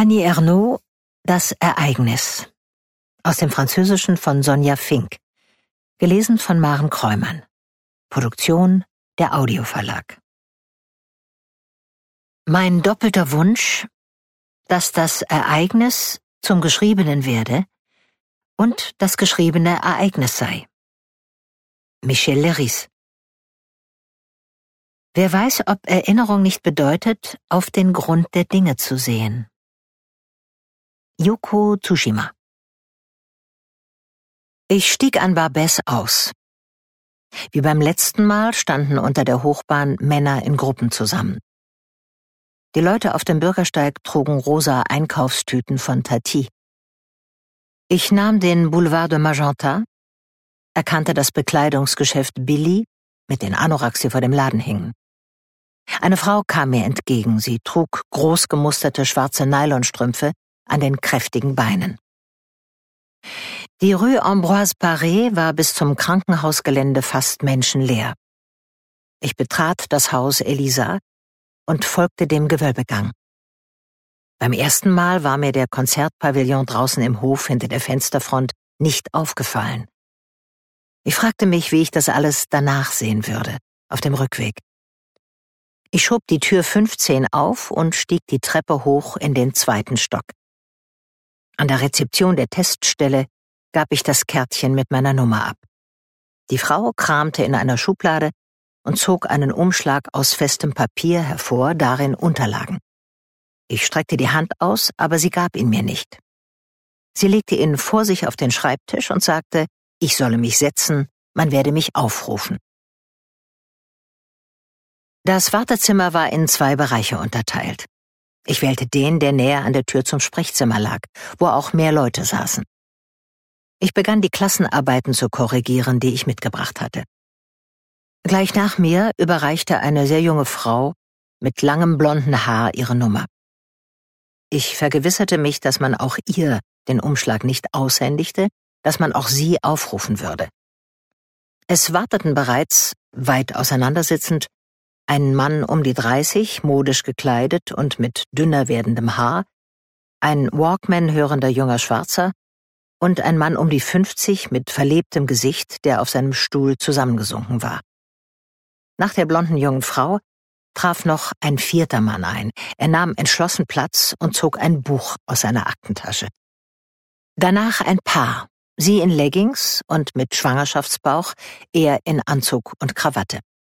Annie Ernaux, Das Ereignis. Aus dem Französischen von Sonja Fink. Gelesen von Maren Kreumann. Produktion der Audioverlag. Mein doppelter Wunsch, dass das Ereignis zum Geschriebenen werde und das geschriebene Ereignis sei. Michel Leiris. Wer weiß, ob Erinnerung nicht bedeutet, auf den Grund der Dinge zu sehen. Yoko Tsushima. Ich stieg an Barbès aus. Wie beim letzten Mal standen unter der Hochbahn Männer in Gruppen zusammen. Die Leute auf dem Bürgersteig trugen rosa Einkaufstüten von Tati. Ich nahm den Boulevard de Magenta, erkannte das Bekleidungsgeschäft Billy mit den Anoraks, die vor dem Laden hingen. Eine Frau kam mir entgegen, sie trug groß gemusterte schwarze Nylonstrümpfe an den kräftigen Beinen. Die Rue Ambroise Paré war bis zum Krankenhausgelände fast menschenleer. Ich betrat das Haus Elisa und folgte dem Gewölbegang. Beim ersten Mal war mir der Konzertpavillon draußen im Hof hinter der Fensterfront nicht aufgefallen. Ich fragte mich, wie ich das alles danach sehen würde, auf dem Rückweg. Ich schob die Tür 15 auf und stieg die Treppe hoch in den 2. Stock. An der Rezeption der Teststelle gab ich das Kärtchen mit meiner Nummer ab. Die Frau kramte in einer Schublade und zog einen Umschlag aus festem Papier hervor, darin Unterlagen. Ich streckte die Hand aus, aber sie gab ihn mir nicht. Sie legte ihn vor sich auf den Schreibtisch und sagte, ich solle mich setzen, man werde mich aufrufen. Das Wartezimmer war in 2 Bereiche unterteilt. Ich wählte den, der näher an der Tür zum Sprechzimmer lag, wo auch mehr Leute saßen. Ich begann die Klassenarbeiten zu korrigieren, die ich mitgebracht hatte. Gleich nach mir überreichte eine sehr junge Frau mit langem blonden Haar ihre Nummer. Ich vergewisserte mich, dass man auch ihr den Umschlag nicht aushändigte, dass man auch sie aufrufen würde. Es warteten bereits, weit auseinandersitzend, ein Mann um die 30, modisch gekleidet und mit dünner werdendem Haar, ein Walkman hörender junger Schwarzer und ein Mann um die 50 mit verlebtem Gesicht, der auf seinem Stuhl zusammengesunken war. Nach der blonden jungen Frau traf noch ein 4. Mann ein. Er nahm entschlossen Platz und zog ein Buch aus seiner Aktentasche. Danach ein Paar, sie in Leggings und mit Schwangerschaftsbauch, er in Anzug und Krawatte.